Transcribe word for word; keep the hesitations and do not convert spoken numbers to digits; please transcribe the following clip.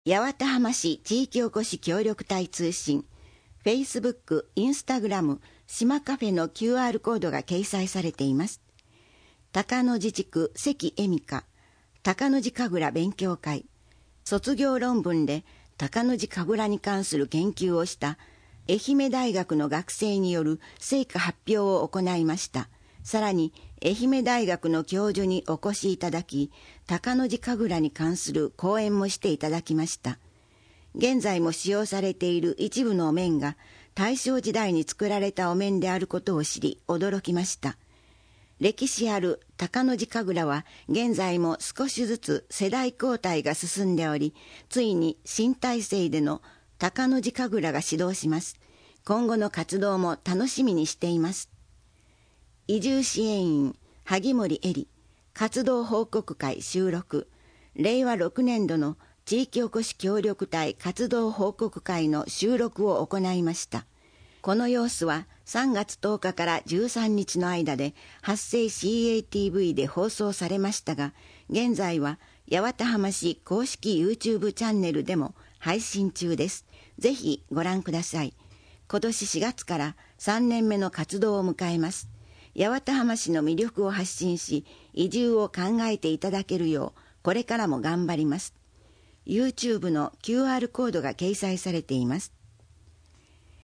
八幡浜市地域おこし協力隊通信、Facebook、Instagram、島カフェの キューアール コードが掲載されています。高野自治区関恵美香、高野寺神楽勉強会、卒業論文で高野寺神楽に関する研究をした愛媛大学の学生による成果発表を行いました。さらに愛媛大学の教授にお越しいただき、高野寺神楽に関する講演もしていただきました。現在も使用されている一部のお面が大正時代に作られたお面であることを知り驚きました。歴史ある高野寺神楽は現在も少しずつ世代交代が進んでおり、ついに新体制での高野寺神楽が始動します。今後の活動も楽しみにしています。移住支援員萩森恵里、活動報告会収録、れいわろくねんどの地域おこし協力隊活動報告会の収録を行いました。この様子はさんがつとおかからじゅうさんにちの間で発生 シーエーティーブイ で放送されましたが、現在は八幡浜市公式 YouTube チャンネルでも配信中です。ぜひご覧ください。今年しがつからさんねんめの活動を迎えます。八幡浜市の魅力を発信し、移住を考えていただけるよう、これからも頑張ります。YouTube の キューアール コードが掲載されています。